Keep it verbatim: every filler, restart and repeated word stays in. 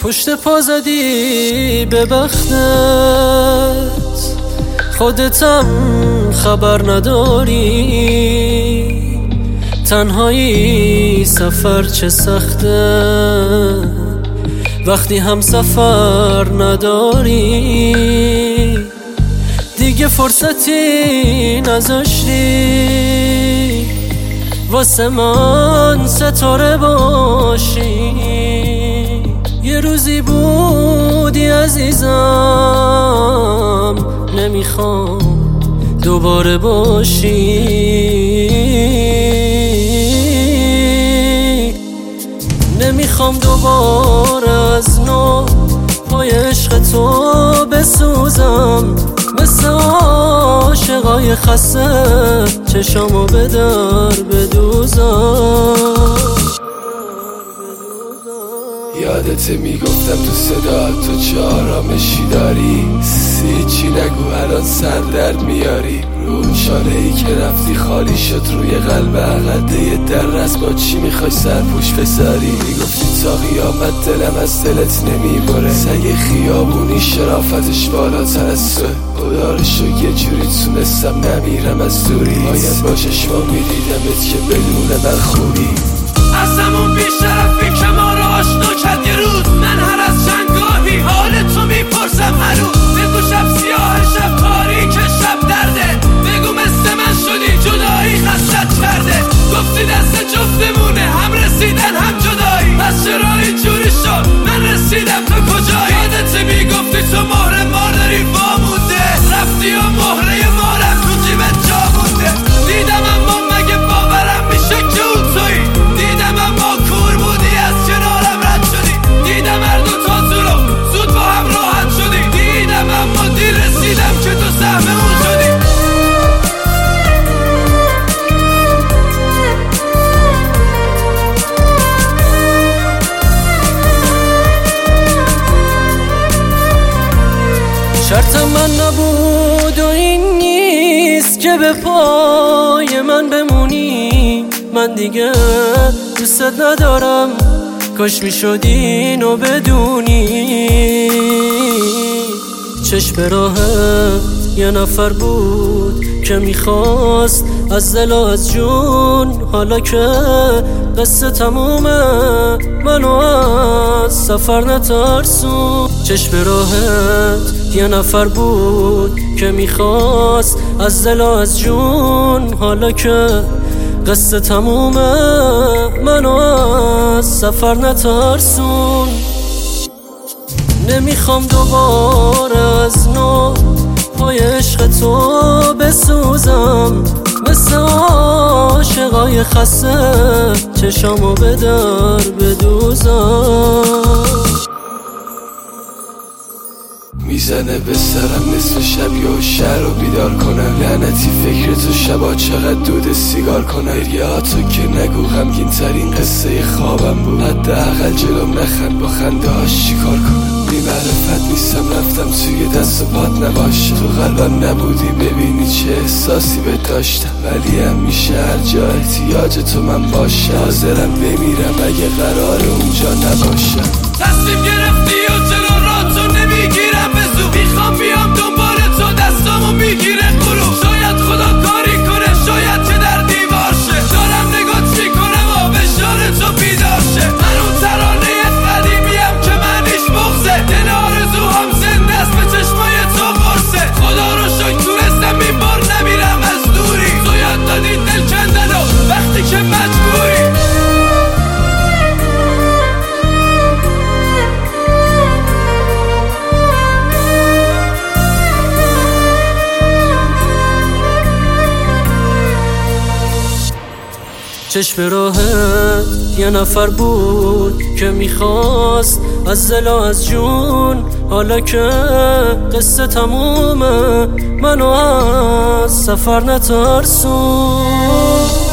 پشت پا زدی به بختت، خودتم خبر نداری. تنهایی سفر چه سخته وقتی هم سفر نداری. دیگه فرصتی نذاشتی واسه من ستاره باشی. یه روزی بودی عزیزم، نمیخوام دوباره باشی. نمیخوام دوباره از نو پای عشق تو بسوزم، مثل عاشقای خسته چشامو به در بدوزم. یادت میگفتم تو صدا تو چه آرامشی داری، هیچی نگو الان سر درد میاری. رو چاله ای که رفتی خالی شد روی قلب عقده در رس، با چی میخوای سرپوش بذاری؟ میگفتی تا قیامت دلم از دلت نمیبره، سگ خیابونی شرافتش بالاتر از تو. خدا رو شو یه جوری تونستم نمیرم از دوری، باید با چشما میدیدمت که بدون من خوبی. از همون بیشرفی که ما رو آشنا کرد یه روز، من هر از چند گاهی حال تو میپرسم هنوز. بگو شب سیاه شب تاریک شب درده، بگو مثل من شدی جدایی خستت کرده. گفتی دست جفتمونه هم رسیدن هم جدایی، پس چرا اینجوری شد من رسیدم تو کجایی؟ یادت میگفتی تو مهر ما داری وامونده، رفتی و مهره مارم تو جیبت جا مونده. دیدم اما مگه باورم میشه که اون تویی، دیدم اما کور بودی از کنارم رد شدی. دیدم هر دو تا تو رو زود با هم راحت شدی، دیدم اما دیر رسیدم که تو سهم اون شدی. شرط من نبود و این نیست که به پای من بمونی. من دیگه دوستت ندارم، کاش میشد اینو بدونی. چشم راهت یه نفر بود که میخواست از دل و از جون، حالا که قصه تمومه منو از سفر نترسون. چشم راهت یه نفر بود که میخواست از دل و از جون، حالا که قصه تمومه منو از سفر نترسون. نمیخوام دوباره از نو پای عشق تو بسوزم، مثل عاشقای خسته چشامو به در بدوزم. میزنه به سرم نصف شب یا شهر رو بیدار کنم، لعنتی فکر تو شبا چقدر دود سیگار کنم. یا تو که نگو غمگین ترین قصه خوابم بود، حداقل جلوم نخند با خنده هاش چیکار کنم. بی معرفت نیستم رفتم توی دست و پات نباشه، تو قلبم نبودی ببینی چه احساسی به داشتم. ولی همیشه هر جا احتیاج تو من باشم، حاضرم بمیرم اگه قرار اونجا نباشم. تصمیم گرفتی و جلو را تو نمیگیرم به زور، میخوام بیام دنبال تو دستامو میگیره غرور. شاید خدا کاری کنه، شاید که در دیوار شه، دارم نگات میکنم و به شان تو بیدار شه. من اون ترانه قدیمیم که معنیش بغضه، دل آرزوهام زنده است به چشمای تو قرصه. خدا رو شکر تونستم این بار نمیرم از دوری، تو یاد دادی دل کندن و وقتی که مجبوری. چشم راهت یه نفر بود که میخواست از دل و از جون، حالا که قصه تمومه منو از سفر نترسون.